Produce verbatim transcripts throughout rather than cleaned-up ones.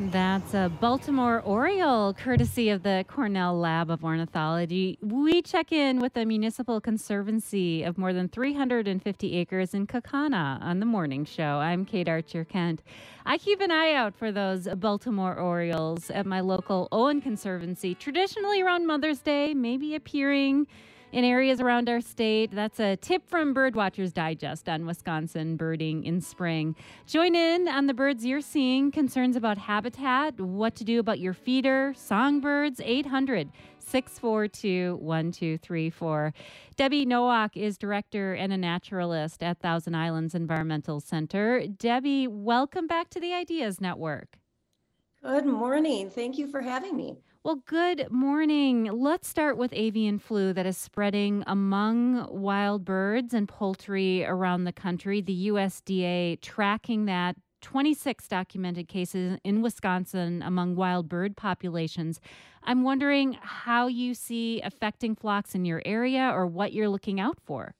That's a Baltimore Oriole, courtesy of the Cornell Lab of Ornithology. We check in with the Municipal Conservancy of more than three hundred fifty acres in Kaukauna on the morning show. I'm Kate Archer Kent. I keep an eye out for those Baltimore Orioles at my local Owen Conservancy, traditionally around Mother's Day, maybe appearing in areas around our state. That's a tip from Birdwatchers Digest on Wisconsin birding in spring. Join in on the birds you're seeing, concerns about habitat, what to do about your feeder, songbirds, eight hundred, six four two, one two three four. Debbie Nowak is director and a naturalist at Thousand Islands Environmental Center. Debbie, welcome back to the Ideas Network. Good morning. Thank you for having me. Well, good morning. Let's start with avian flu that is spreading among wild birds and poultry around the country. The U S D A tracking that twenty-six documented cases in Wisconsin among wild bird populations. I'm wondering how you see affecting flocks in your area or what you're looking out for.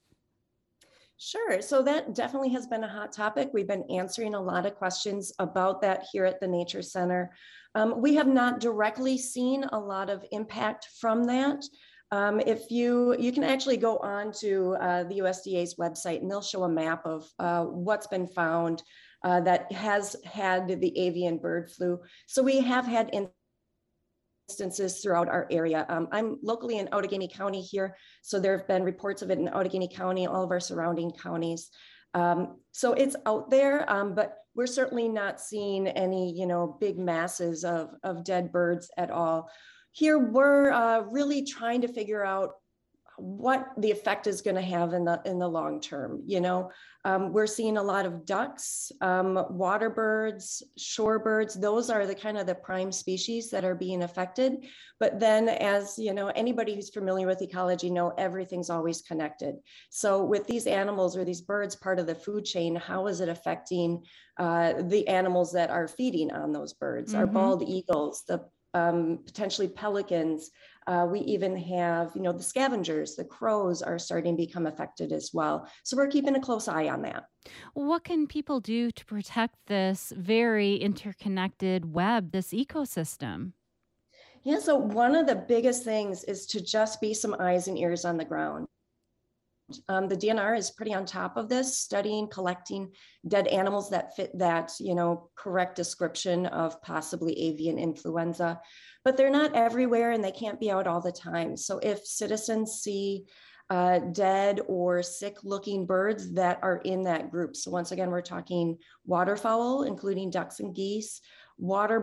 Sure. So that definitely has been a hot topic. We've been answering a lot of questions about that here at the Nature Center. Um, we have not directly seen a lot of impact from that. Um, if you you can actually go on to uh, the U S D A's website and they'll show a map of uh, what's been found uh, that has had the avian bird flu. So we have had in instances throughout our area. Um, I'm locally in Outagamie County here, so there have been reports of it in Outagamie County, all of our surrounding counties. Um, so it's out there, um, but we're certainly not seeing any, you know, big masses of, of dead birds at all. Here, we're uh, really trying to figure out what the effect is going to have in the in the long term. You know, um, we're seeing a lot of ducks, um, water birds, shorebirds. Those are the kind of the prime species that are being affected. But then, as you know, anybody who's familiar with ecology know everything's always connected. So with these animals or these birds part of the food chain, how is it affecting uh, the animals that are feeding on those birds? Mm-hmm. Our bald eagles, the um, potentially pelicans. Uh, we even have, you know, the scavengers, the crows are starting to become affected as well. So we're keeping a close eye on that. What can people do to protect this very interconnected web, this ecosystem? Yeah, so one of the biggest things is to just be some eyes and ears on the ground. Um, the D N R is pretty on top of this, studying, collecting dead animals that fit that, you know, correct description of possibly avian influenza, but they're not everywhere and they can't be out all the time. So if citizens see uh, dead or sick looking birds that are in that group. So once again, we're talking waterfowl, including ducks and geese, water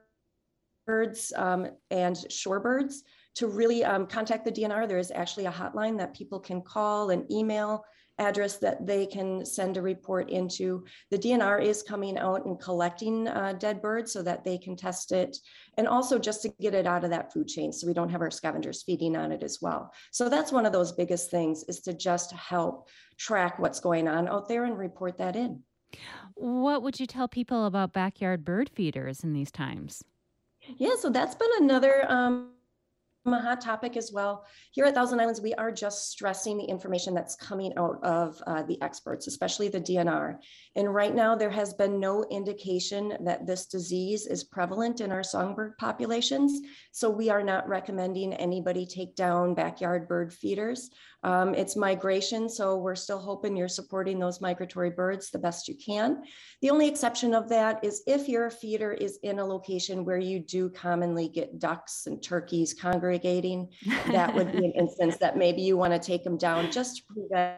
birds, um, and shorebirds. To really um, contact the D N R, there is actually a hotline that people can call, an email address that they can send a report into. The D N R is coming out and collecting uh, dead birds so that they can test it, and also just to get it out of that food chain so we don't have our scavengers feeding on it as well. So that's one of those biggest things, is to just help track what's going on out there and report that in. What would you tell people about backyard bird feeders in these times? Yeah, so that's been another um, a hot topic as well. Here at Thousand Islands, we are just stressing the information that's coming out of uh, the experts, especially the D N R. And right now, there has been no indication that this disease is prevalent in our songbird populations. So we are not recommending anybody take down backyard bird feeders. Um, it's migration, so we're still hoping you're supporting those migratory birds the best you can. The only exception of that is if your feeder is in a location where you do commonly get ducks and turkeys congregating, that would be an instance that maybe you want to take them down just to prevent,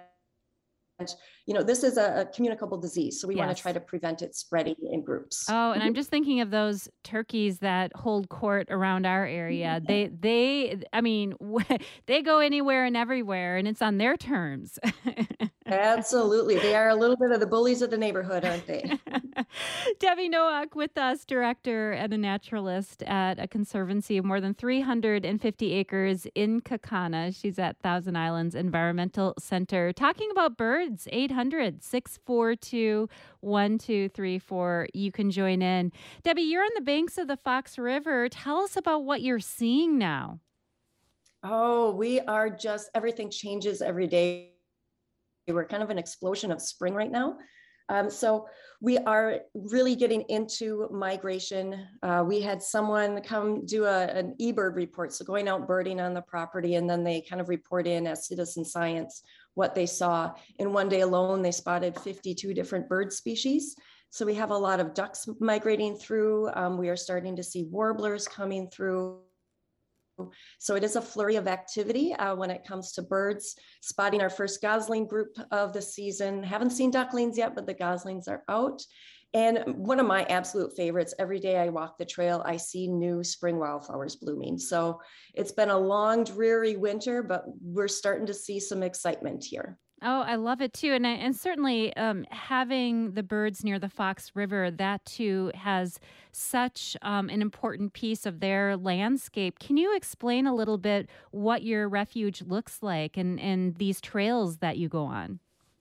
you know, this is a, a communicable disease, so we Yes. want to try to prevent it spreading in groups. Oh, and I'm just thinking of those turkeys that hold court around our area. They, they, I mean, they go anywhere and everywhere, and it's on their terms. Absolutely. They are a little bit of the bullies of the neighborhood, aren't they? Debbie Nowak with us, director and a naturalist at a conservancy of more than three hundred fifty acres in Kaukauna. She's at Thousand Islands Environmental Center talking about birds. eight hundred, six four two, one two three four. You can join in. Debbie, you're on the banks of the Fox River. Tell us about what you're seeing now. Oh, we are just, everything changes every day. We're kind of an explosion of spring right now. Um, so we are really getting into migration. Uh, we had someone come do a, an eBird report, so going out birding on the property, and then they kind of report in as citizen science what they saw. In one day alone, they spotted fifty-two different bird species. So we have a lot of ducks migrating through. Um, we are starting to see warblers coming through. So it is a flurry of activity uh, when it comes to birds. Spotting our first gosling group of the season. Haven't seen ducklings yet, but the goslings are out. And one of my absolute favorites, every day I walk the trail, I see new spring wildflowers blooming. So it's been a long, dreary winter, but we're starting to see some excitement here. Oh, I love it too. And I, and certainly um, having the birds near the Fox River, that too has such um, an important piece of their landscape. Can you explain a little bit what your refuge looks like and, and these trails that you go on?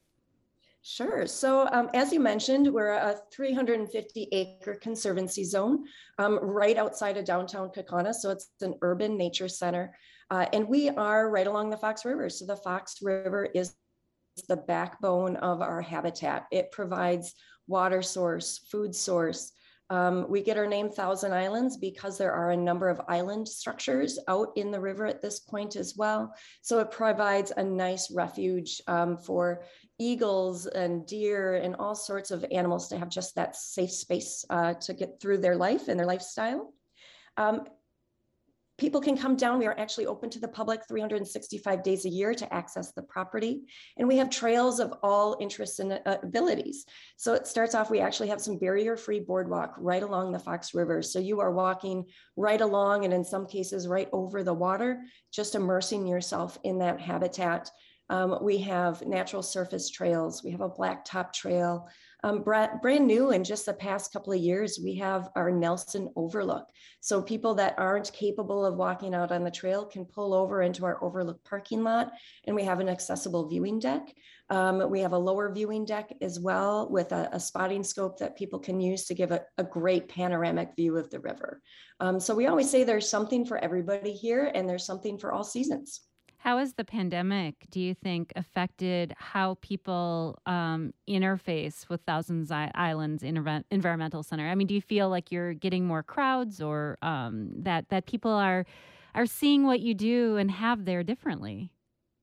Sure. So um, as you mentioned, we're a three hundred fifty acre conservancy zone um, right outside of downtown Kaukauna. So it's an urban nature center. Uh, and we are right along the Fox River. So the Fox River is the backbone of our habitat. It provides water source, food source. Um, we get our name Thousand Islands because there are a number of island structures out in the river at this point as well. So it provides a nice refuge um, for eagles and deer and all sorts of animals to have just that safe space uh, to get through their life and their lifestyle. Um, People can come down. We are actually open to the public three hundred sixty-five days a year to access the property. And we have trails of all interests and uh, abilities. So it starts off, we actually have some barrier-free boardwalk right along the Fox River. So you are walking right along and in some cases right over the water, just immersing yourself in that habitat. Um, we have natural surface trails. We have a blacktop trail. Um, brand new in just the past couple of years, we have our Nelson Overlook. So people that aren't capable of walking out on the trail can pull over into our Overlook parking lot, and we have an accessible viewing deck. Um, we have a lower viewing deck as well with a, a spotting scope that people can use to give a, a great panoramic view of the river. Um, so we always say there's something for everybody here, and there's something for all seasons. How has the pandemic, do you think, affected how people um, interface with Thousands Islands Interve- Environmental Center? I mean, do you feel like you're getting more crowds, or um, that that people are are seeing what you do and have there differently?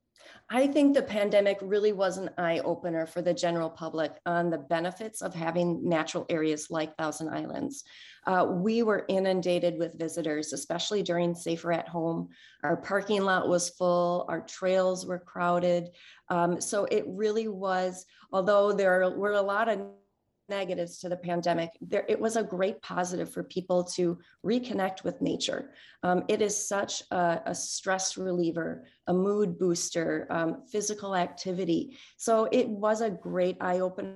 I think the pandemic really was an eye opener for the general public on the benefits of having natural areas like Thousand Islands. Uh, we were inundated with visitors, especially during Safer at Home. Our parking lot was full, our trails were crowded. Um, so it really was, although there were a lot of negatives to the pandemic, there, it was a great positive for people to reconnect with nature. Um, it is such a, a stress reliever, a mood booster, um, physical activity. So it was a great eye opener.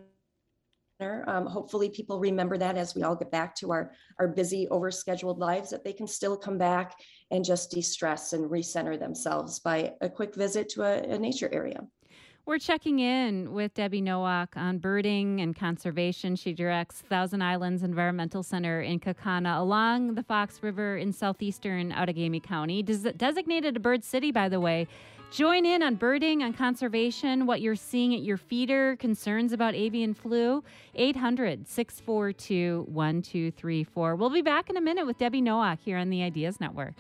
Um, hopefully people remember that as we all get back to our, our busy, overscheduled lives, that they can still come back and just de-stress and recenter themselves by a quick visit to a, a nature area. We're checking in with Debbie Nowak on birding and conservation. She directs Thousand Islands Environmental Center in Kaukauna along the Fox River in southeastern Outagamie County. Des- designated a bird city, by the way. Join in on birding, on conservation, what you're seeing at your feeder, concerns about avian flu. eight hundred, six four two, one two three four. We'll be back in a minute with Debbie Nowak here on the Ideas Network.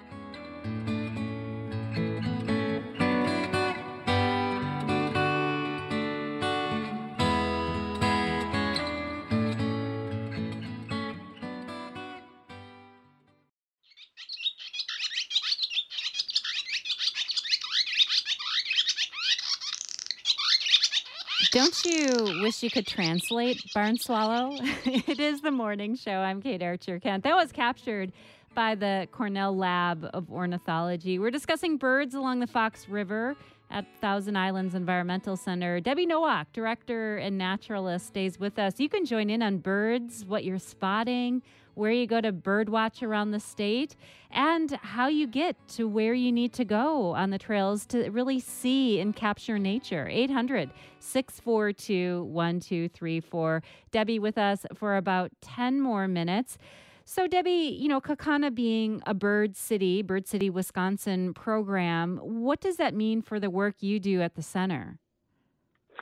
Don't you wish you could translate Barn Swallow? It is the morning show. I'm Kate Archer-Kent. That was captured by the Cornell Lab of Ornithology. We're discussing birds along the Fox River at Thousand Islands Environmental Center. Debbie Nowak, director and naturalist, stays with us. You can join in on birds, what you're spotting, where you go to birdwatch around the state, and how you get to where you need to go on the trails to really see and capture nature. eight hundred, six four two, one two three four. Debbie with us for about ten more minutes. So, Debbie, you know, Kaukauna being a Bird City, Bird City, Wisconsin program, what does that mean for the work you do at the center?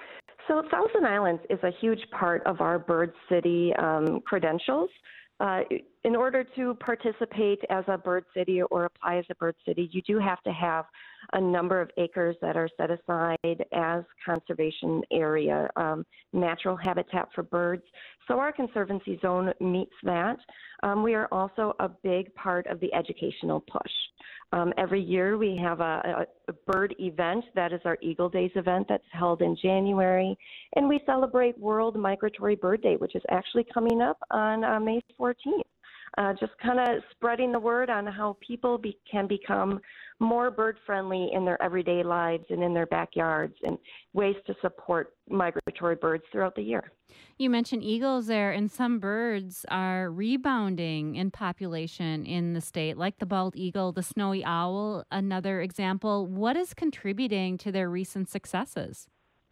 So Thousand Islands is a huge part of our Bird City um, credentials. Uh, in order to participate as a bird city or apply as a bird city, you do have to have a number of acres that are set aside as conservation area, um, natural habitat for birds. So our conservancy zone meets that. Um, we are also a big part of the educational push. Um, every year we have a, a, a bird event, that is our Eagle Days event that's held in January, and we celebrate World Migratory Bird Day, which is actually coming up on uh, May fourteenth. Uh, just kind of spreading the word on how people be, can become more bird friendly in their everyday lives and in their backyards, and ways to support migratory birds throughout the year. You mentioned eagles there, and some birds are rebounding in population in the state, like the bald eagle, the snowy owl, another example. What is contributing to their recent successes?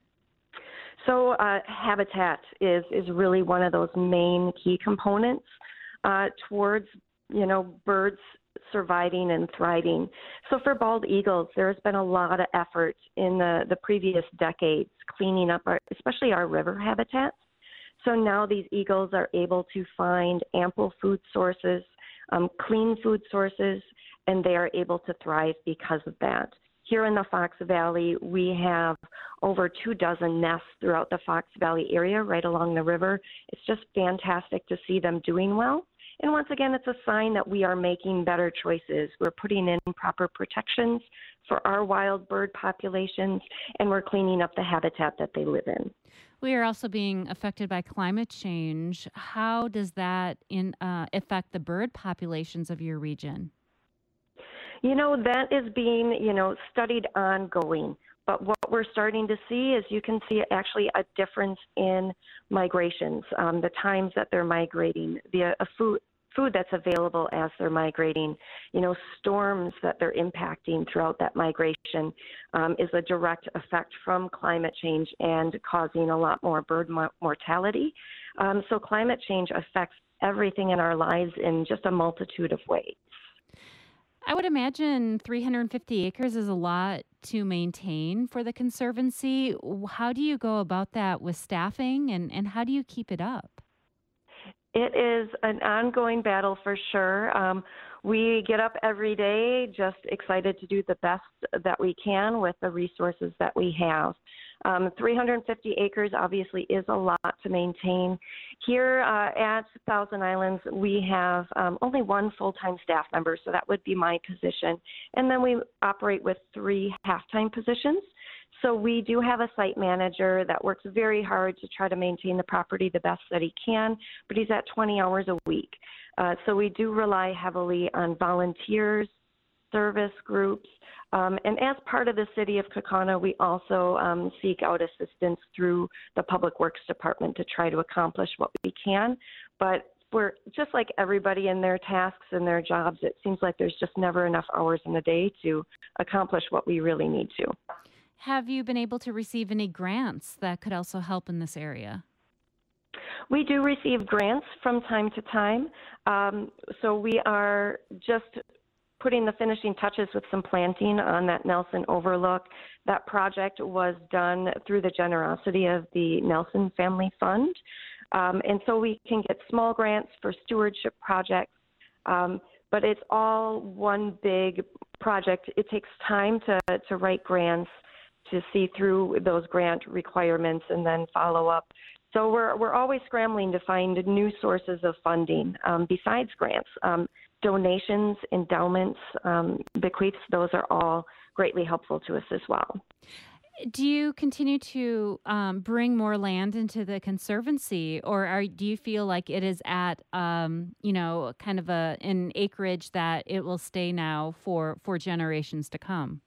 So uh, habitat is, is really one of those main key components uh, towards, you know, birds surviving and thriving. So for bald eagles, there's been a lot of effort in the, the previous decades cleaning up our, especially our river habitats. So now these eagles are able to find ample food sources, um, clean food sources, and they are able to thrive because of that. Here in the Fox Valley, we have over two dozen nests throughout the Fox Valley area right along the river. It's just fantastic to see them doing well. And once again, it's a sign that we are making better choices. We're putting in proper protections for our wild bird populations, and we're cleaning up the habitat that they live in. We are also being affected by climate change. How does that in, uh, affect the bird populations of your region? You know, that is being, you know, studied ongoing. But what we're starting to see is you can see actually a difference in migrations, um, the times that they're migrating, the uh, food, food that's available as they're migrating, you know, storms that they're impacting throughout that migration um, is a direct effect from climate change and causing a lot more bird mo- mortality. Um, so climate change affects everything in our lives in just a multitude of ways. I would imagine three hundred fifty acres is a lot to maintain for the Conservancy. How do you go about that with staffing, and, and how do you keep it up? It is an ongoing battle for sure. Um, we get up every day just excited to do the best that we can with the resources that we have. Um, three hundred fifty acres obviously is a lot to maintain. Here uh, at Thousand Islands, we have um, only one full-time staff member, so that would be my position. And then we operate with three half-time positions. So we do have a site manager that works very hard to try to maintain the property the best that he can, but he's at twenty hours a week. Uh, so we do rely heavily on volunteers, service groups, um, and as part of the City of Kaukauna, we also um, seek out assistance through the Public Works Department to try to accomplish what we can. But we're just like everybody in their tasks and their jobs, it seems like there's just never enough hours in the day to accomplish what we really need to. Have you been able to receive any grants that could also help in this area? We do receive grants from time to time. Um, so we are just putting the finishing touches with some planting on that Nelson Overlook. That project was done through the generosity of the Nelson Family Fund. Um, and so we can get small grants for stewardship projects, um, but it's all one big project. It takes time to, to write grants, to see through those grant requirements and then follow up. So we're we're always scrambling to find new sources of funding um, besides grants. Um, donations, endowments, um, bequeaths, those are all greatly helpful to us as well. Do you continue to um, bring more land into the Conservancy, or are, do you feel like it is at, um, you know, kind of a an acreage that it will stay now for, for generations to come?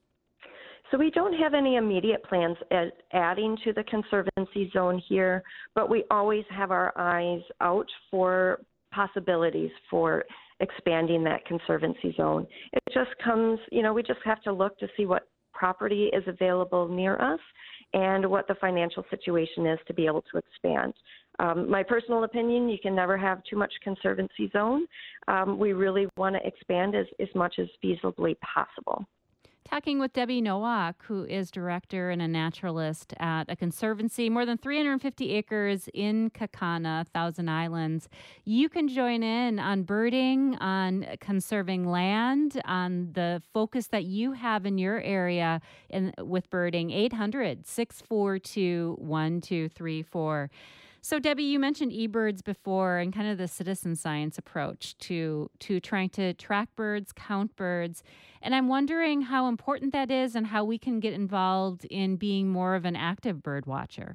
So we don't have any immediate plans at adding to the Conservancy zone here, but we always have our eyes out for possibilities for expanding that Conservancy zone. It just comes, you know, we just have to look to see what property is available near us and what the financial situation is to be able to expand. Um, my personal opinion, you can never have too much Conservancy zone. Um, we really want to expand as, as much as feasibly possible. Talking with Debbie Nowak, who is director and a naturalist at a conservancy, more than three hundred fifty acres in Kaukauna, Thousand Islands. You can join in on birding, on conserving land, on the focus that you have in your area in, with birding. eight hundred, six four two, one two three four. So, Debbie, you mentioned eBirds before and kind of the citizen science approach to, to trying to track birds, count birds. And I'm wondering how important that is and how we can get involved in being more of an active bird watcher.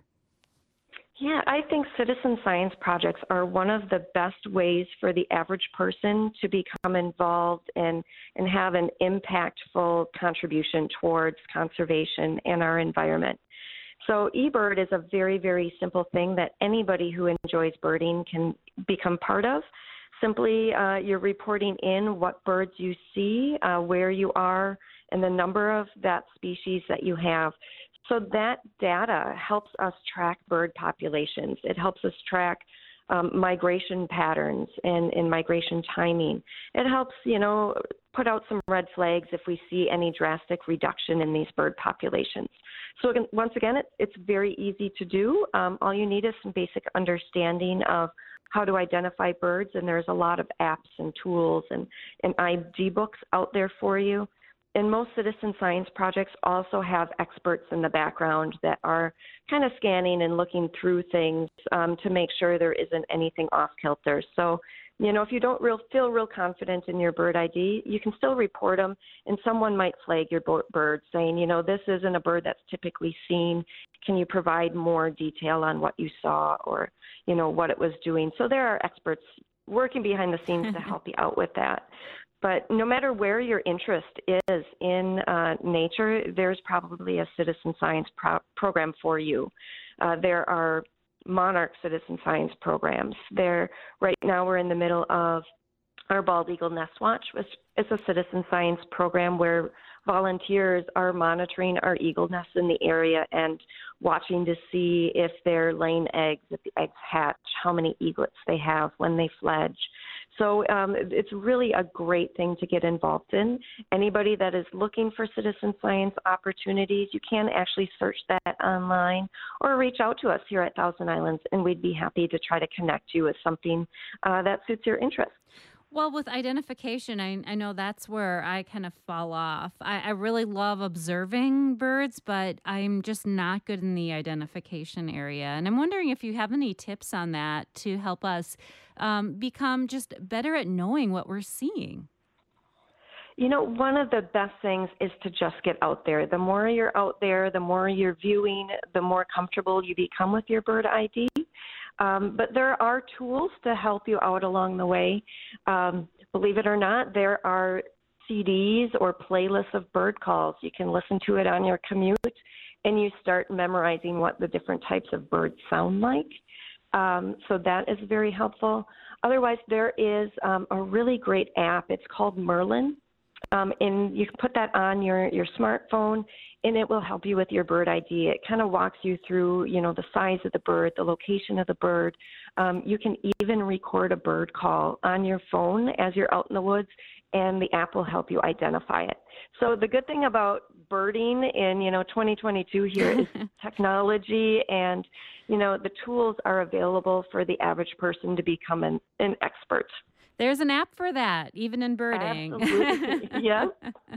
Yeah, I think citizen science projects are one of the best ways for the average person to become involved and, and have an impactful contribution towards conservation and our environment. So eBird is a very, very simple thing that anybody who enjoys birding can become part of. Simply, uh, you're reporting in what birds you see, uh, where you are, and the number of that species that you have. So that data helps us track bird populations. It helps us track um, migration patterns and, and migration timing. It helps, you know, put out some red flags if we see any drastic reduction in these bird populations. So again, once again, it, it's very easy to do. Um, all you need is some basic understanding of how to identify birds, and there's a lot of apps and tools and, and I D books out there for you. And most citizen science projects also have experts in the background that are kind of scanning and looking through things um, to make sure there isn't anything off kilter. So, you know, if you don't real, feel real confident in your bird I D, you can still report them, and someone might flag your bird saying, you know, this isn't a bird that's typically seen. Can you provide more detail on what you saw or, you know, what it was doing? So there are experts working behind the scenes to help you out with that. But no matter where your interest is in uh, nature, there's probably a citizen science pro- program for you. Uh, there are monarch citizen science programs. There, right now we're in the middle of our Bald Eagle Nest Watch, which is a citizen science program where volunteers are monitoring our eagle nests in the area and watching to see if they're laying eggs, if the eggs hatch, how many eaglets they have when they fledge. So um, it's really a great thing to get involved in. Anybody that is looking for citizen science opportunities, you can actually search that online or reach out to us here at Thousand Islands, and we'd be happy to try to connect you with something uh, that suits your interests. Well, with identification, I, I know that's where I kind of fall off. I, I really love observing birds, but I'm just not good in the identification area. And I'm wondering if you have any tips on that to help us um, become just better at knowing what we're seeing. You know, one of the best things is to just get out there. The more you're out there, the more you're viewing, the more comfortable you become with your bird I D. Um, but there are tools to help you out along the way. Um, believe it or not, there are C Ds or playlists of bird calls. You can listen to it on your commute, and you start memorizing what the different types of birds sound like. Um, so that is very helpful. Otherwise, there is um, a really great app. It's called Merlin. Um, and you can put that on your, your smartphone, and it will help you with your bird I D. It kind of walks you through, you know, the size of the bird, the location of the bird. Um, you can even record a bird call on your phone as you're out in the woods, and the app will help you identify it. So the good thing about birding in, you know, twenty twenty-two here is technology, and, you know, the tools are available for the average person to become an, an expert. There's an app for that, even in birding. Absolutely, yeah.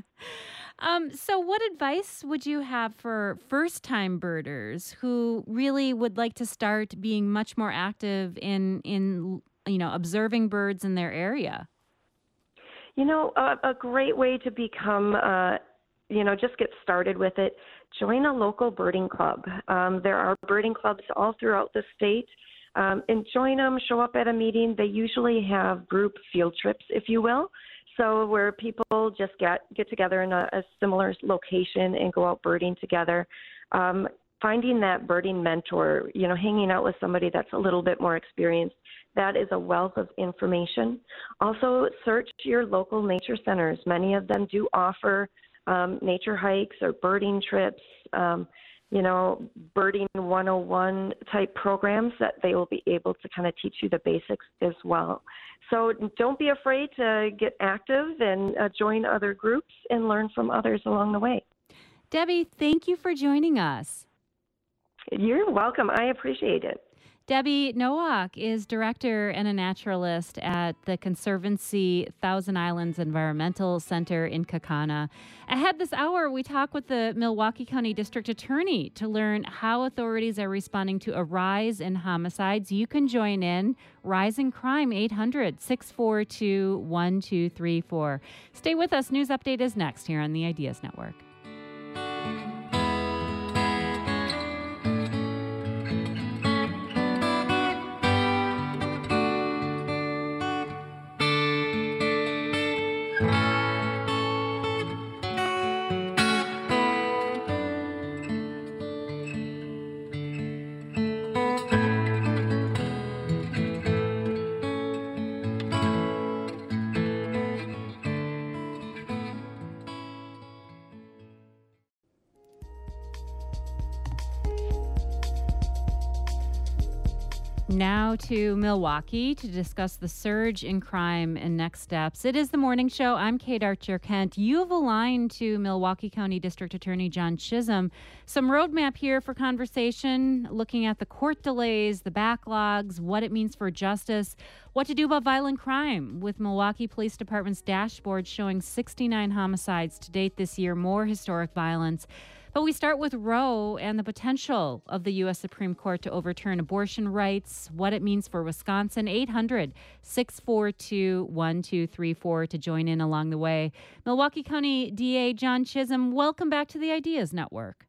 um, so what advice would you have for first-time birders who really would like to start being much more active in, in you know, observing birds in their area? You know, a, a great way to become, uh, you know, just get started with it, join a local birding club. Um, there are birding clubs all throughout the state. Um, and join them, show up at a meeting. They usually have group field trips, if you will, so where people just get, get together in a, a similar location and go out birding together. Um, finding that birding mentor, you know, hanging out with somebody that's a little bit more experienced, that is a wealth of information. Also, search your local nature centers. Many of them do offer um, nature hikes or birding trips. Um, you know, birding one oh one type programs that they will be able to kind of teach you the basics as well. So don't be afraid to get active and uh, join other groups and learn from others along the way. Debbie, thank you for joining us. You're welcome. I appreciate it. Debbie Nowak is director and a naturalist at the Conservancy Thousand Islands Environmental Center in Kaukauna. Ahead this hour, we talk with the Milwaukee County District Attorney to learn how authorities are responding to a rise in homicides. You can join in. Rise in Crime, eight hundred, six four two, one two three four. Stay with us. News Update is next here on the Ideas Network. Now to Milwaukee to discuss the surge in crime and next steps. It is the morning show. I'm Kate Archer-Kent. You've aligned to Milwaukee County District Attorney John Chisholm. Some roadmap here for conversation, looking at the court delays, the backlogs, what it means for justice, what to do about violent crime, with Milwaukee Police Department's dashboard showing sixty-nine homicides to date this year, more historic violence. But we start with Roe and the potential of the U S Supreme Court to overturn abortion rights, what it means for Wisconsin. eight hundred, six four two, one two three four to join in along the way. Milwaukee County D A John Chisholm, welcome back to the Ideas Network.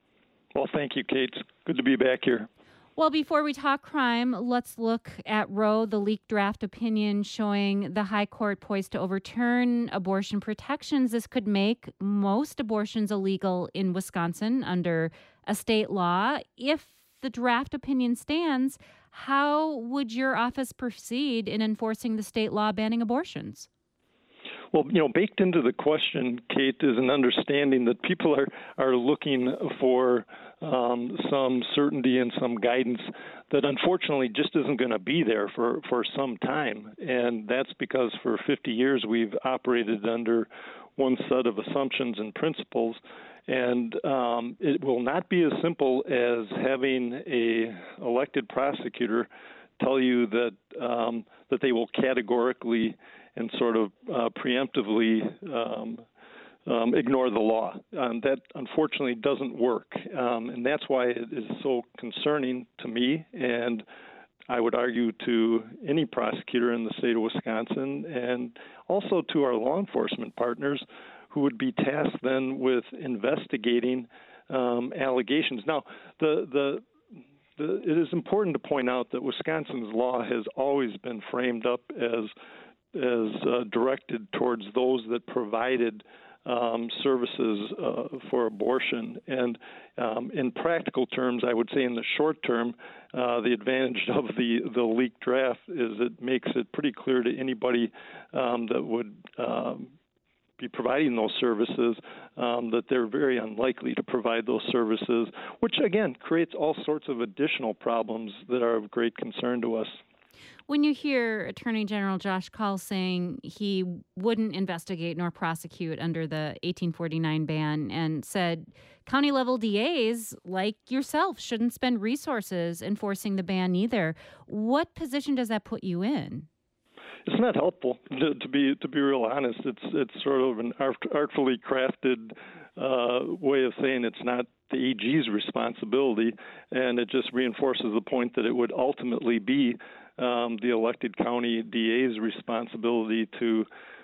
Well, thank you, Kate. It's good to be back here. Well, before we talk crime, let's look at Roe, the leaked draft opinion showing the High Court poised to overturn abortion protections. This could make most abortions illegal in Wisconsin under a state law. If the draft opinion stands, how would your office proceed in enforcing the state law banning abortions? Well, you know, baked into the question, Kate, is an understanding that people are, are looking for um, some certainty and some guidance that unfortunately just isn't going to be there for, for some time. And that's because for fifty years we've operated under one set of assumptions and principles. And um, it will not be as simple as having a elected prosecutor tell you that um, that they will categorically and sort of uh, preemptively um, um, ignore the law. Um, that unfortunately doesn't work, um, and that's why it is so concerning to me, and I would argue to any prosecutor in the state of Wisconsin, and also to our law enforcement partners who would be tasked then with investigating um, allegations. Now, the the The, it is important to point out that Wisconsin's law has always been framed up as as uh, directed towards those that provided um, services uh, for abortion. And um, in practical terms, I would say in the short term, uh, the advantage of the, the leaked draft is it makes it pretty clear to anybody um, that would um, be providing those services, um, that they're very unlikely to provide those services, which, again, creates all sorts of additional problems that are of great concern to us. When you hear Attorney General Josh Kaul saying he wouldn't investigate nor prosecute under the eighteen forty-nine ban and said county-level D As like yourself shouldn't spend resources enforcing the ban either, what position does that put you in? It's not helpful, to, to be to be real honest. It's it's sort of an art, artfully crafted uh, way of saying it's not the A G's responsibility, and it just reinforces the point that it would ultimately be um, the elected county D A's responsibility to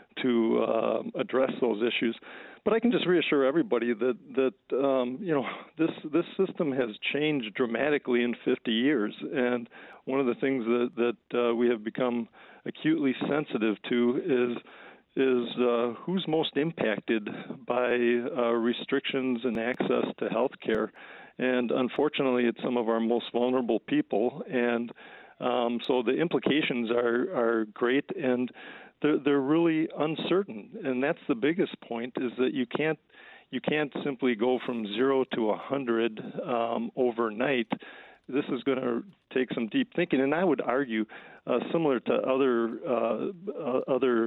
to uh, address those issues. But I can just reassure everybody that that um, you know this this system has changed dramatically in fifty years, and one of the things that that uh, we have become acutely sensitive to is is uh, who's most impacted by uh, restrictions and access to health care. And unfortunately, it's some of our most vulnerable people. And um, so the implications are, are great, and they're, they're really uncertain. And that's the biggest point, is that you can't you can't simply go from zero to one hundred um, overnight. This is going to take some deep thinking, and I would argue, uh, similar to other uh, uh, other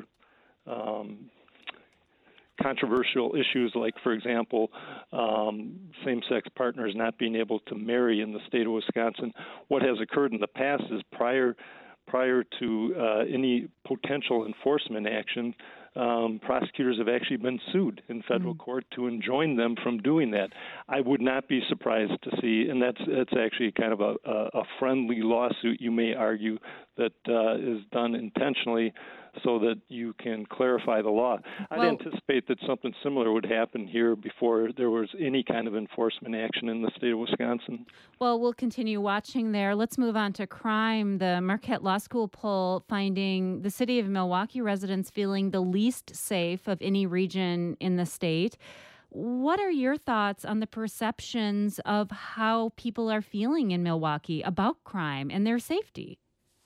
um, controversial issues, like, for example, um, same-sex partners not being able to marry in the state of Wisconsin. What has occurred in the past is prior prior to uh, any potential enforcement action, um, prosecutors have actually been sued in federal mm. court to enjoin them from doing that. I would not be surprised to see, and that's that's actually kind of a, a friendly lawsuit, you may argue, that uh, is done intentionally so that you can clarify the law. I'd well, anticipate that something similar would happen here before there was any kind of enforcement action in the state of Wisconsin. Well, we'll continue watching there. Let's move on to crime. The Marquette Law School poll finding the city of Milwaukee residents feeling the least safe of any region in the state. What are your thoughts on the perceptions of how people are feeling in Milwaukee about crime and their safety?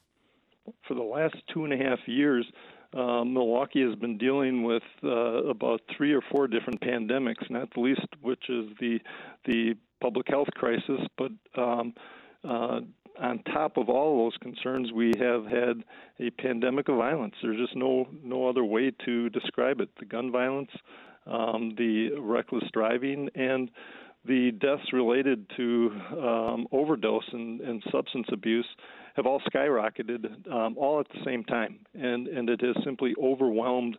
For the last two and a half years, uh, Milwaukee has been dealing with uh, about three or four different pandemics, not the least which is the the public health crisis. But um, uh, on top of all those concerns, we have had a pandemic of violence. There's just no no other way to describe it. The gun violence, um, the reckless driving, and the deaths related to um, overdose and, and substance abuse have all skyrocketed um, all at the same time. And, and it has simply overwhelmed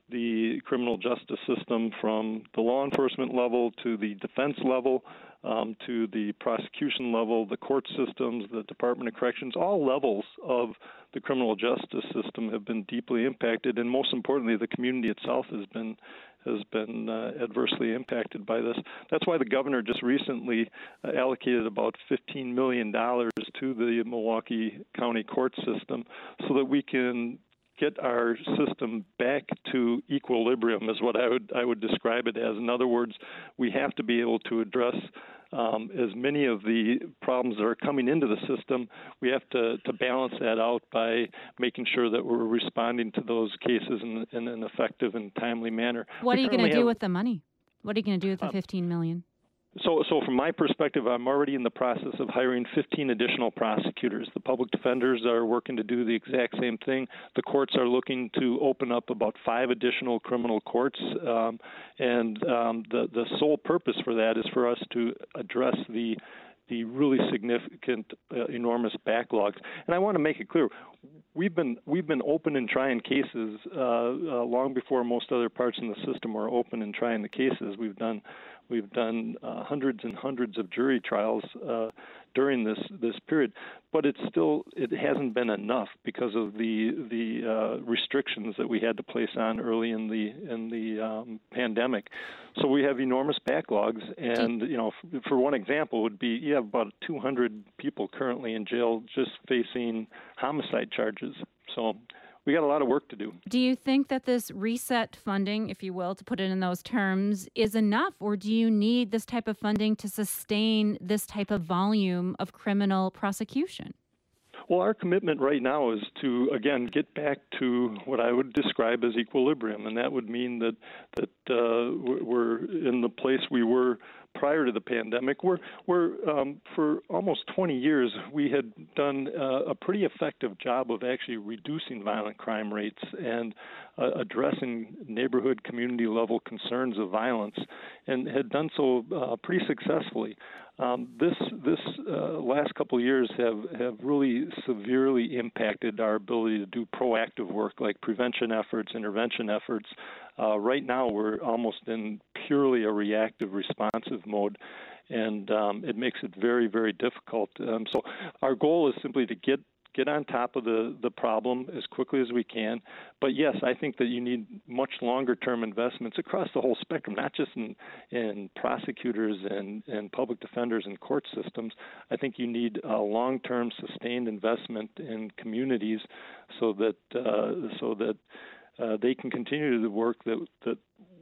the criminal justice system from the law enforcement level to the defense level, um, to the prosecution level, the court systems, the Department of Corrections. All levels of the criminal justice system have been deeply impacted, and most importantly, the community itself has been has been uh, adversely impacted by this. That's why the governor just recently uh, allocated about fifteen million dollars to the Milwaukee County court system so that we can get our system back to equilibrium, is what I would I would describe it as. In other words, we have to be able to address um, as many of the problems that are coming into the system. We have to, to balance that out by making sure that we're responding to those cases in, in an effective and timely manner. What we are you going to do have, with the money? What are you going to do with the uh, fifteen million dollars? So, so from my perspective, I'm already in the process of hiring fifteen additional prosecutors. The public defenders are working to do the exact same thing. The courts are looking to open up about five additional criminal courts, um, and um, the the sole purpose for that is for us to address the the really significant, uh, enormous backlogs. And I want to make it clear, we've been we've been open and trying cases uh, uh, long before most other parts in the system were open and trying the cases. We've done we've done uh, hundreds and hundreds of jury trials uh, during this this period, but it's still it hasn't been enough because of the the uh, restrictions that we had to place on early in the in the um, pandemic. So we have enormous backlogs, and you know, f- for one example, would be you have about two hundred people currently in jail just facing homicide charges. So we got a lot of work to do. Do you think that this reset funding, if you will, to put it in those terms, is enough, or do you need this type of funding to sustain this type of volume of criminal prosecution? Well, our commitment right now is to, again, get back to what I would describe as equilibrium, and that would mean that that uh, we're in the place we were prior to the pandemic. We're, we're um, for almost twenty years, we had done uh, a pretty effective job of actually reducing violent crime rates and uh, addressing neighborhood, community-level concerns of violence, and had done so uh, pretty successfully. Um, this this uh, last couple of years have, have really severely impacted our ability to do proactive work like prevention efforts, intervention efforts. Uh, right now, we're almost in purely a reactive, responsive mode, and um, it makes it very, very difficult. Um, so our goal is simply to get get on top of the, the problem as quickly as we can. But yes, I think that you need much longer term investments across the whole spectrum, not just in, in prosecutors and, and public defenders and court systems. I think you need a long term sustained investment in communities so that uh, so that uh, they can continue the work that that was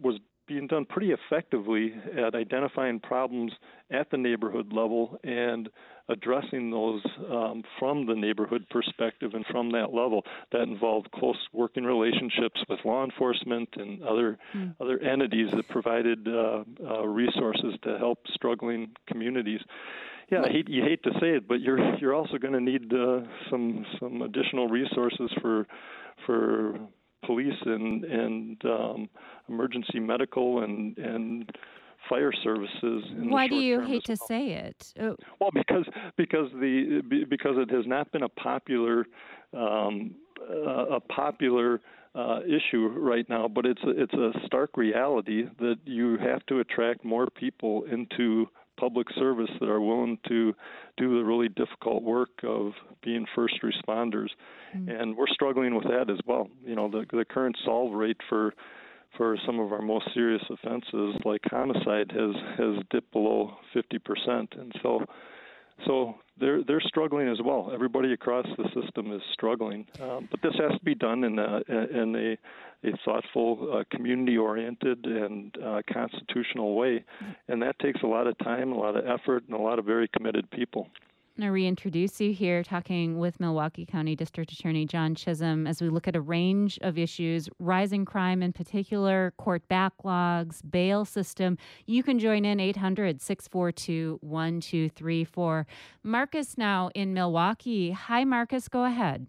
being done pretty effectively at identifying problems at the neighborhood level and addressing those um, from the neighborhood perspective and from that level. That involved close working relationships with law enforcement and other mm. other entities that provided uh, uh, resources to help struggling communities. Yeah, I hate, you hate to say it, but you're you're also going to need uh, some some additional resources for for police and and um, emergency medical and and fire services. In Why the do you term hate as to well. say it? Oh. Well, because because the because it has not been a popular um, uh, a popular uh, issue right now, but it's a, it's a stark reality that you have to attract more people into public service that are willing to do the really difficult work of being first responders. Mm. And we're struggling with that as well. You know, the the current solve rate for for some of our most serious offenses like homicide has, has dipped below fifty percent. And so so they're they're struggling as well. Everybody across the system is struggling. Um, but this has to be done in a, in a, a thoughtful, uh, community-oriented, and uh, constitutional way. And that takes a lot of time, a lot of effort, and a lot of very committed people. I'm going to reintroduce you here, talking with Milwaukee County District Attorney John Chisholm as we look at a range of issues, rising crime in particular, court backlogs, bail system. You can join in eight hundred, six four two, one two three four. Marcus now in Milwaukee. Hi, Marcus. Go ahead.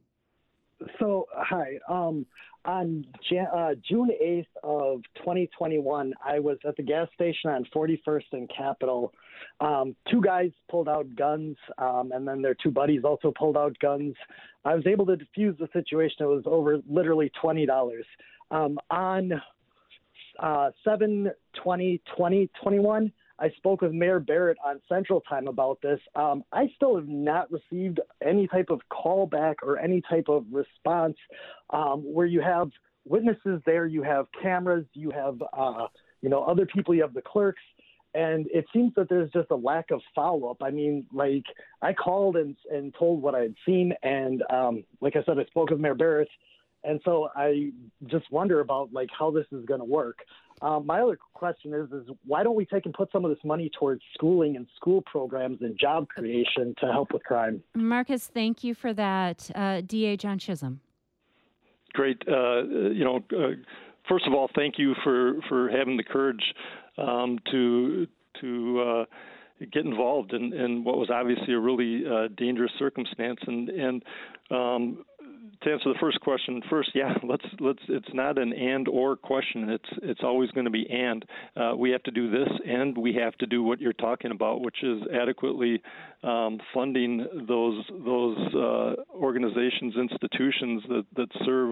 So, hi. Um, on Jan- uh, June eighth of twenty twenty-one, I was at the gas station on forty-first and Capitol. Um, two guys pulled out guns, um, and then their two buddies also pulled out guns. I was able to defuse the situation. It was over literally twenty dollars. Um, on uh, seven twenty twenty twenty-one, I spoke with Mayor Barrett on Central Time about this. Um, I still have not received any type of callback or any type of response um, where you have witnesses there, you have cameras, you have uh, you know other people, you have the clerks, and it seems that there's just a lack of follow-up. I mean, like I called and and told what I had seen, and um, like I said, I spoke with Mayor Barrett, and so I just wonder about like how this is going to work. Um, my other question is, is why don't we take and put some of this money towards schooling and school programs and job creation to help with crime? Marcus, thank you for that. Uh, D A John Chisholm. Great. Uh, you know, uh, first of all, thank you for, for having the courage um, to to uh, get involved in, in what was obviously a really uh, dangerous circumstance. And and um, to answer the first question first, yeah, let's let's. It's not an and or question. It's it's always going to be and. Uh, we have to do this, and we have to do what you're talking about, which is adequately um, funding those those uh, organizations, institutions that that serve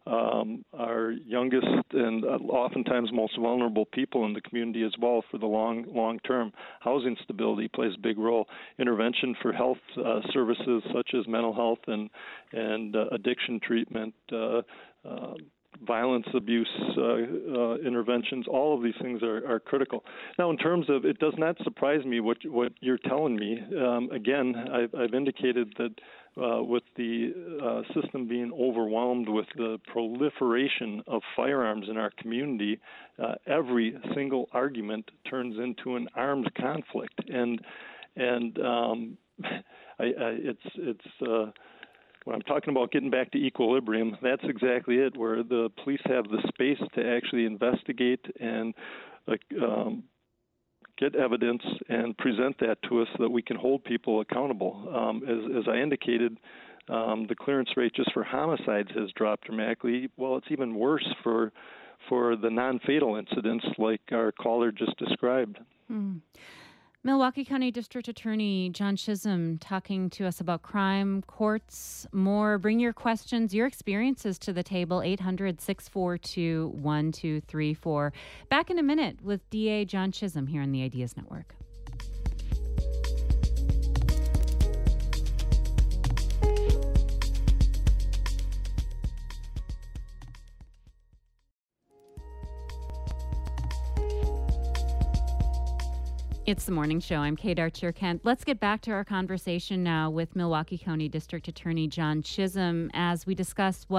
um, our youngest and oftentimes most vulnerable people in the community as well for the long long term. Housing stability plays a big role. Intervention for health uh, services such as mental health and and uh, addiction treatment, uh, uh, violence abuse uh, uh, interventions. All of these things are, are critical. Now, in terms of, it does not surprise me what what you're telling me. Um, again, I've, I've indicated that uh, with the uh, system being overwhelmed with the proliferation of firearms in our community, uh, every single argument turns into an armed conflict, and and um, I, I, it's it's. Uh, When I'm talking about getting back to equilibrium, that's exactly it, where the police have the space to actually investigate and uh, um, get evidence and present that to us so that we can hold people accountable. Um, as, as I indicated, um, the clearance rate just for homicides has dropped dramatically. Well, it's even worse for for the non-fatal incidents like our caller just described. Mm. Milwaukee County District Attorney John Chisholm talking to us about crime, courts, more. Bring your questions, your experiences to the table, eight hundred, six four two, one two three four. Back in a minute with D A John Chisholm here on the Ideas Network. It's the morning show. I'm Kate Archer-Kent. Let's get back to our conversation now with Milwaukee County District Attorney John Chisholm as we discuss what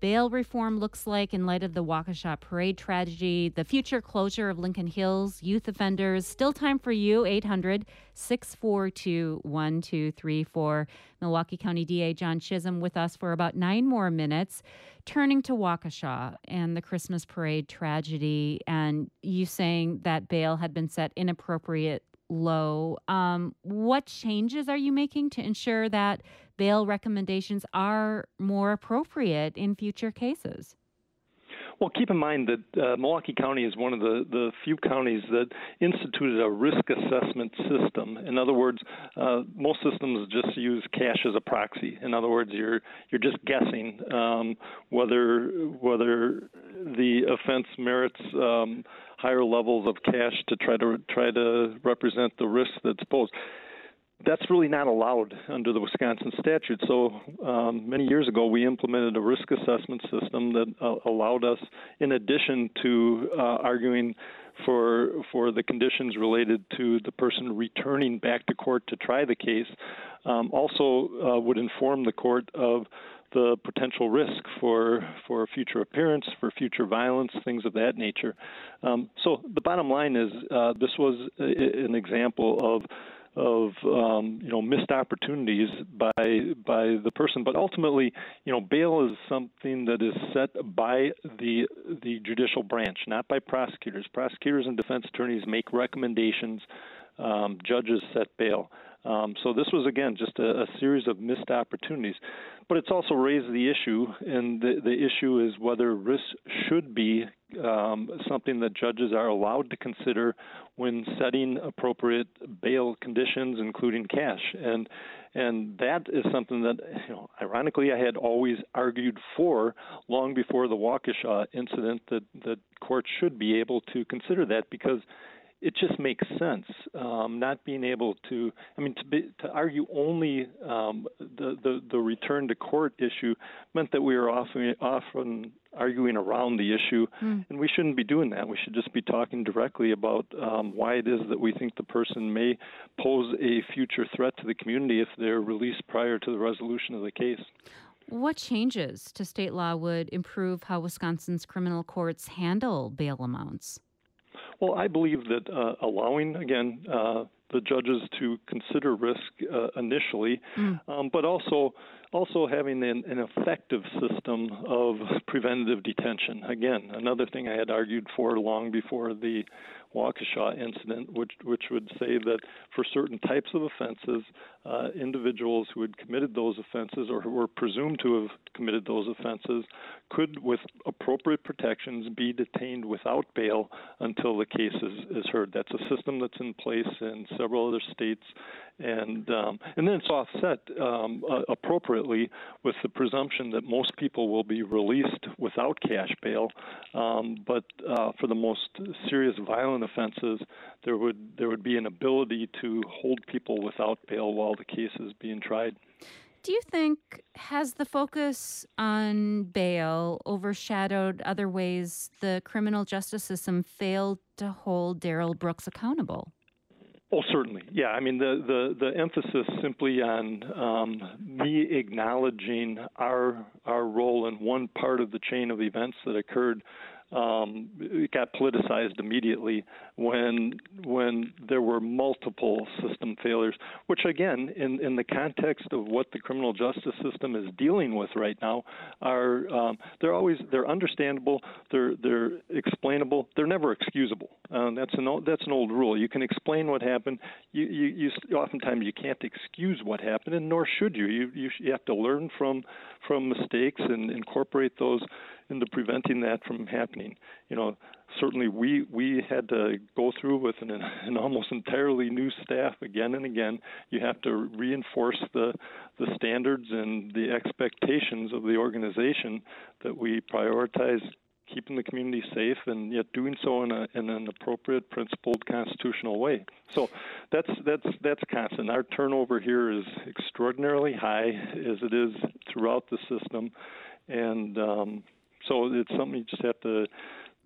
bail reform looks like in light of the Waukesha parade tragedy, the future closure of Lincoln Hills, youth offenders. Still time for you, eight hundred, six four two, one two three four. Milwaukee County D A John Chisholm with us for about nine more minutes. Turning to Waukesha and the Christmas parade tragedy, and you saying that bail had been set inappropriate low. Um, what changes are you making to ensure that bail recommendations are more appropriate in future cases? Well, keep in mind that uh, Milwaukee County is one of the, the few counties that instituted a risk assessment system. In other words, uh, most systems just use cash as a proxy. In other words, you're you're just guessing um, whether whether the offense merits um, higher levels of cash to try to try to represent the risk that's posed. That's really not allowed under the Wisconsin statute. So um, many years ago, we implemented a risk assessment system that uh, allowed us, in addition to uh, arguing for for the conditions related to the person returning back to court to try the case, um, also uh, would inform the court of the potential risk for for future appearance, for future violence, things of that nature. Um, so the bottom line is uh, this was a, an example of of um, you know missed opportunities by by the person, but ultimately, you know, bail is something that is set by the the judicial branch, not by prosecutors. Prosecutors and defense attorneys make recommendations. Um, judges set bail. Um, so this was, again, just a, a series of missed opportunities. But it's also raised the issue, and the, the issue is whether risk should be um, something that judges are allowed to consider when setting appropriate bail conditions, including cash. And and that is something that, you know, ironically, I had always argued for long before the Waukesha incident, that, that courts should be able to consider that, because it just makes sense. Um, not being able to, I mean, to, be, to argue only um, the, the the return to court issue meant that we were often often arguing around the issue, mm. and we shouldn't be doing that. We should just be talking directly about um, why it is that we think the person may pose a future threat to the community if they're released prior to the resolution of the case. What changes to state law would improve how Wisconsin's criminal courts handle bail amounts? Well, I believe that uh, allowing, again, uh, the judges to consider risk uh, initially, mm. um, but also also having an, an effective system of preventative detention. Again, another thing I had argued for long before the Waukesha incident, which which would say that for certain types of offenses, uh, individuals who had committed those offenses or who were presumed to have committed those offenses could, with appropriate protections, be detained without bail until the case is, is heard. That's a system that's in place in several other states, and um, and then it's offset um, uh, appropriately with the presumption that most people will be released without cash bail, um, but uh, for the most serious violent offenses, there would there would be an ability to hold people without bail while the case is being tried. Do you think, has the focus on bail overshadowed other ways the criminal justice system failed to hold Darrell Brooks accountable? Oh, certainly. Yeah, I mean, the, the, the emphasis simply on um, me acknowledging our our role in one part of the chain of events that occurred, um, it got politicized immediately when when there were multiple system failures, which again, in, in the context of what the criminal justice system is dealing with right now, are um, they're always they're understandable, they're they're explainable, they're never excusable. Um, that's an old, that's an old rule. You can explain what happened. You, you, you oftentimes you can't excuse what happened, and nor should you. You you, you have to learn from from mistakes and incorporate those into preventing that from happening. You know, certainly we we had to go through with an, an almost entirely new staff again and again. You have to reinforce the the standards and the expectations of the organization that we prioritize keeping the community safe, and yet doing so in, a, in an appropriate, principled, constitutional way. So that's that's that's constant. Our turnover here is extraordinarily high, as it is throughout the system, and um, so it's something you just have to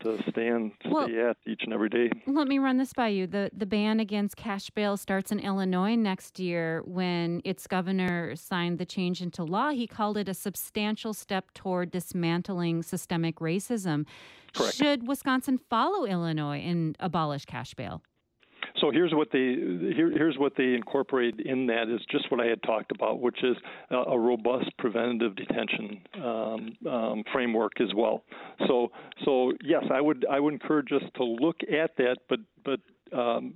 to stand, stay Well, at each and every day. Let me run this by you. The the ban against cash bail starts in Illinois next year when its governor signed the change into law. He called it a substantial step toward dismantling systemic racism. Correct. Should Wisconsin follow Illinois and abolish cash bail? So here's what they here, here's what they incorporate in that is just what I had talked about, which is a, a robust preventative detention um, um, framework as well. So so yes, I would I would encourage us to look at that, but but um,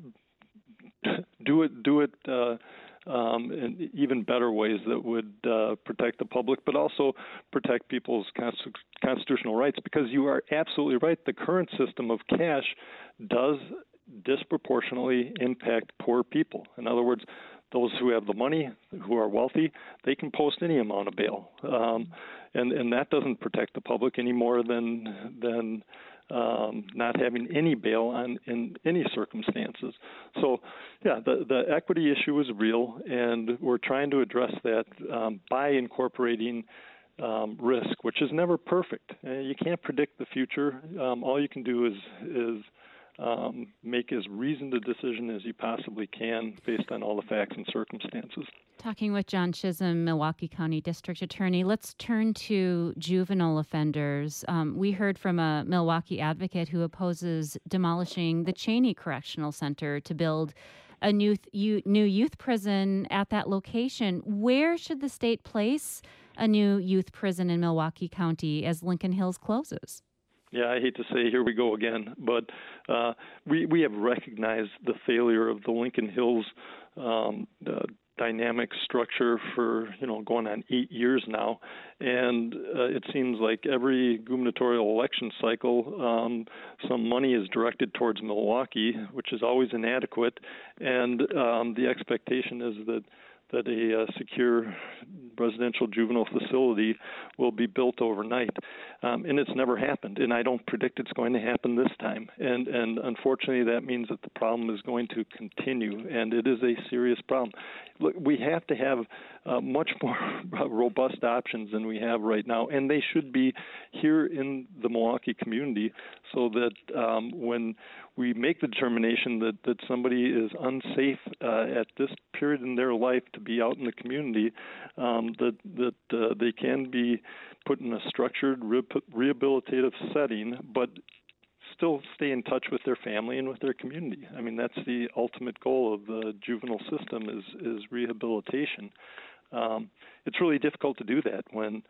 do it do it. Uh, Um, in even better ways that would uh, protect the public, but also protect people's const- constitutional rights. Because you are absolutely right, the current system of cash does disproportionately impact poor people. In other words, those who have the money, who are wealthy, they can post any amount of bail, um, and and that doesn't protect the public any more than than. Um, not having any bail on in any circumstances. So, yeah, the, the equity issue is real, and we're trying to address that um, by incorporating um, risk, which is never perfect. Uh, you can't predict the future. Um, all you can do is is um, make as reasoned a decision as you possibly can based on all the facts and circumstances. Talking with John Chisholm, Milwaukee County District Attorney. Let's turn to juvenile offenders. Um, we heard from a Milwaukee advocate who opposes demolishing the Cheney Correctional Center to build a new, th- new youth prison at that location. Where should the state place a new youth prison in Milwaukee County as Lincoln Hills closes? Yeah, I hate to say here we go again, but uh, we, we have recognized the failure of the Lincoln Hills um, uh, dynamic structure for, you know, going on eight years now. And uh, it seems like every gubernatorial election cycle, um, some money is directed towards Milwaukee, which is always inadequate. And um, the expectation is that that a uh, secure residential juvenile facility will be built overnight. Um, and it's never happened, and I don't predict it's going to happen this time. And, and unfortunately, that means that the problem is going to continue, and it is a serious problem. Look, we have to have uh, much more robust options than we have right now, and they should be here in the Milwaukee community so that um, when we make the determination that, that somebody is unsafe uh, at this period in their life to be out in the community, um, that, that uh, they can be put in a structured re- rehabilitative setting, but still stay in touch with their family and with their community. I mean, that's the ultimate goal of the juvenile system is, is rehabilitation. Um, it's really difficult to do that when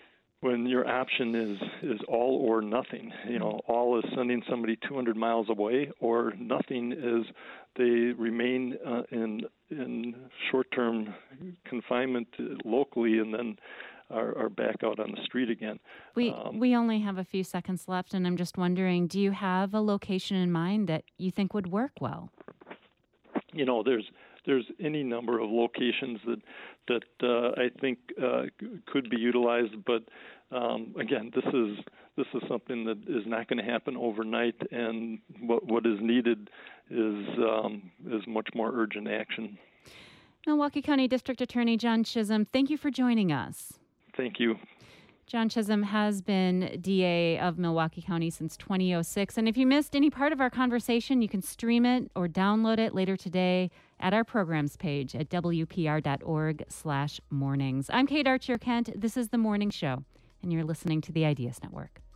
when your option is, is all or nothing. You know, all is sending somebody two hundred miles away, or nothing is they remain uh, in in short-term confinement locally and then are, are back out on the street again. We um, we only have a few seconds left, and I'm just wondering, do you have a location in mind that you think would work well? You know, there's there's any number of locations that that uh, I think uh, could be utilized, but um, again, this is this is something that is not going to happen overnight, and what what is needed is um, is much more urgent action. Milwaukee County District Attorney John Chisholm, thank you for joining us. Thank you. John Chisholm has been D A of Milwaukee County since twenty oh six. And if you missed any part of our conversation, you can stream it or download it later today at our programs page at W P R dot org slash mornings. I'm Kate Archer Kent. This is The Morning Show, and you're listening to the Ideas Network.